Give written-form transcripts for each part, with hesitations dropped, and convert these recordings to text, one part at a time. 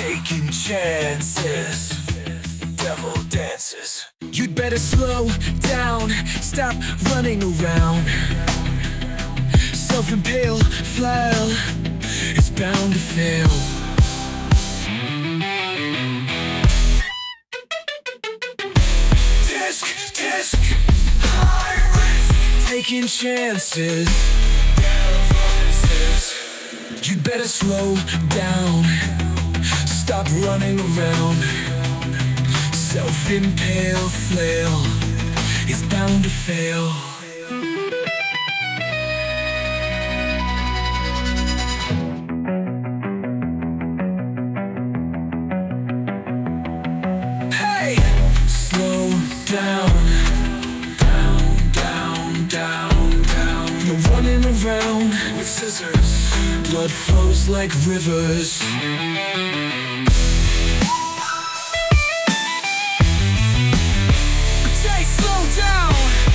taking chances, devil dances. You'd better slow down, stop running around. Self-impale flail is bound to fail. Disc, high risk, taking chances. You'd better slow down, stop running around. Self-impale flail is bound to fail. Hey! Slow down, down. No running around with scissors. Blood flows like rivers. Say slow down.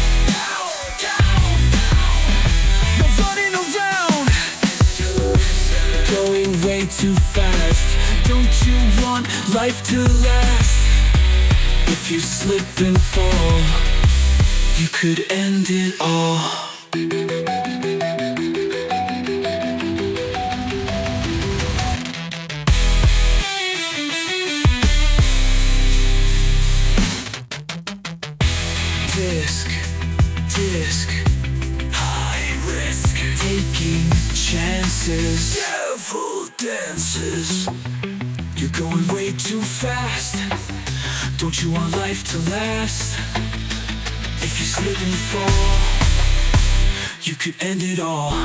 No running around. Going way too fast. Don't you want life to last? If you slip and fall, you could end it all. Disc, high risk, taking chances, devil dances. You're going way too fast. Don't you want life to last? If you slip and fall, you could end it all.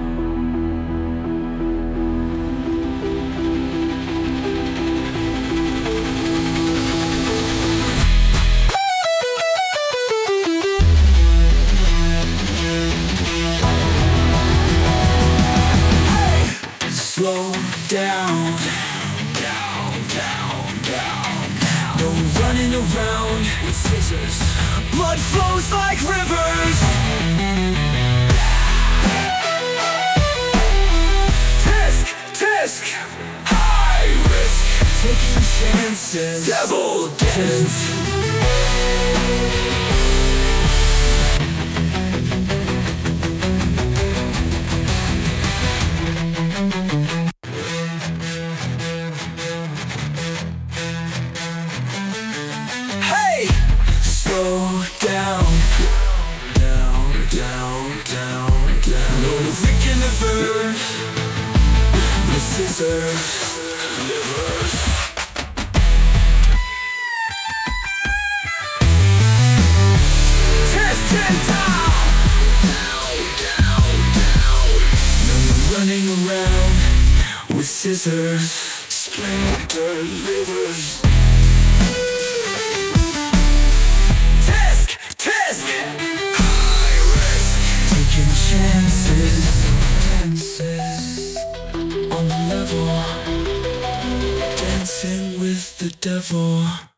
Slow down. No running around with scissors. Blood flows like rivers. Disc, high risk, taking chances, devil dance. Slow down. No thinking of earth with scissors, livers. Testing down. No running around with scissors, splinter livers. On the level, dancing with the devil.